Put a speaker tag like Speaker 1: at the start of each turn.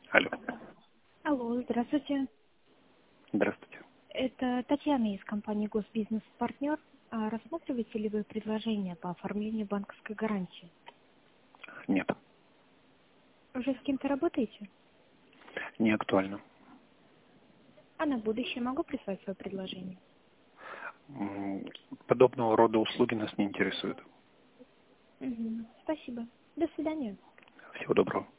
Speaker 1: Алло.
Speaker 2: Алло, здравствуйте.
Speaker 1: Здравствуйте.
Speaker 2: Это Татьяна из компании Госбизнес Партнер. Рассматриваете ли вы предложение по оформлению банковской гарантии?
Speaker 1: Нет,
Speaker 2: Уже с кем-то работаете?
Speaker 1: не актуально.
Speaker 2: А на будущее могу прислать свое предложение?
Speaker 1: Подобного рода услуги нас не интересуют.
Speaker 2: Спасибо. До свидания.
Speaker 1: Всего доброго.